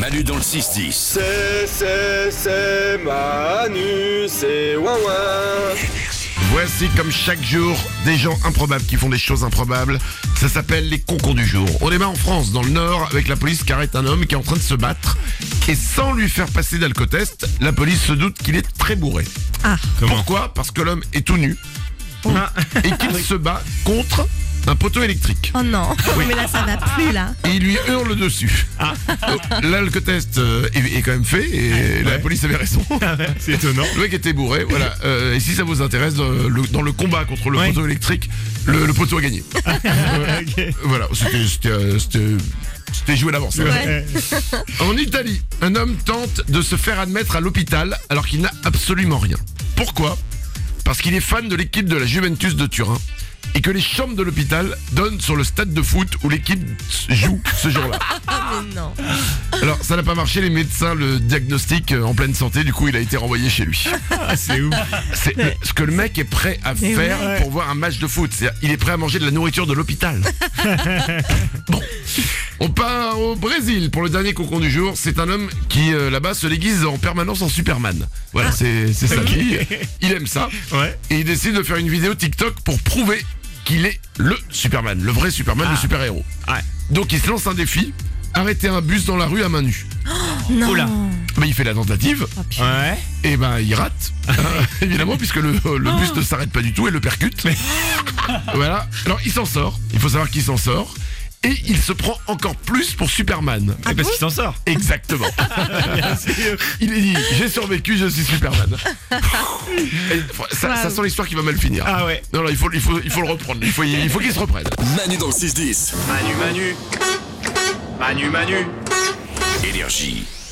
Manu dans le 6-10. C'est Manu, c'est ouin ouin. Voici comme chaque jour des gens improbables qui font des choses improbables. Ça s'appelle les concours du jour. On démarre en France, dans le Nord, avec la police qui arrête un homme qui est en train de se battre. Et sans lui faire passer d'alcotest, la police se doute qu'il est très bourré. Ah. Pourquoi ? Parce que l'homme est tout nu et qu'il se bat contre un poteau électrique. Oh non, mais là ça va plus là. Et il lui hurle dessus. L'alcotest est quand même fait et la police avait raison. C'est étonnant. Le mec était bourré, voilà. Et si ça vous intéresse, dans le combat contre le poteau électrique, le poteau a gagné. Voilà, c'était joué d'avance. Ouais. En Italie, un homme tente de se faire admettre à l'hôpital alors qu'il n'a absolument rien. Pourquoi ? Parce qu'il est fan de l'équipe de la Juventus de Turin et que les chambres de l'hôpital donnent sur le stade de foot où l'équipe joue ce jour-là. Ah mais non. Alors ça n'a pas marché, les médecins le diagnostiquent en pleine santé, du coup il a été renvoyé chez lui. C'est ouf. C'est ce que le mec est prêt à faire ouais. pour voir un match de foot. C'est-à-dire, il est prêt à manger de la nourriture de l'hôpital. Bon, on part au Brésil pour le dernier concours du jour. C'est un homme qui là-bas se déguise en permanence en Superman. Voilà, c'est sa vie. Il aime ça. Ouais. Et il décide de faire une vidéo TikTok pour prouver qu'il est le Superman, le vrai Superman, le super-héros. Ouais. Donc il se lance un défi, arrêter un bus dans la rue à main nue. Non. Oula. Il fait la tentative, Ouais. et il rate, évidemment, puisque le bus ne s'arrête pas du tout et le percute. Voilà, alors il s'en sort, il faut savoir qu'il s'en sort, et il se prend encore plus pour Superman. Parce qu'il s'en sort. Exactement. Il est dit, j'ai survécu, je suis Superman. Et ça sent l'histoire qui va mal finir. Ah ouais. Non, il faut le reprendre, il faut qu'il se reprenne. Manu dans le 6-10. Manu. Énergie.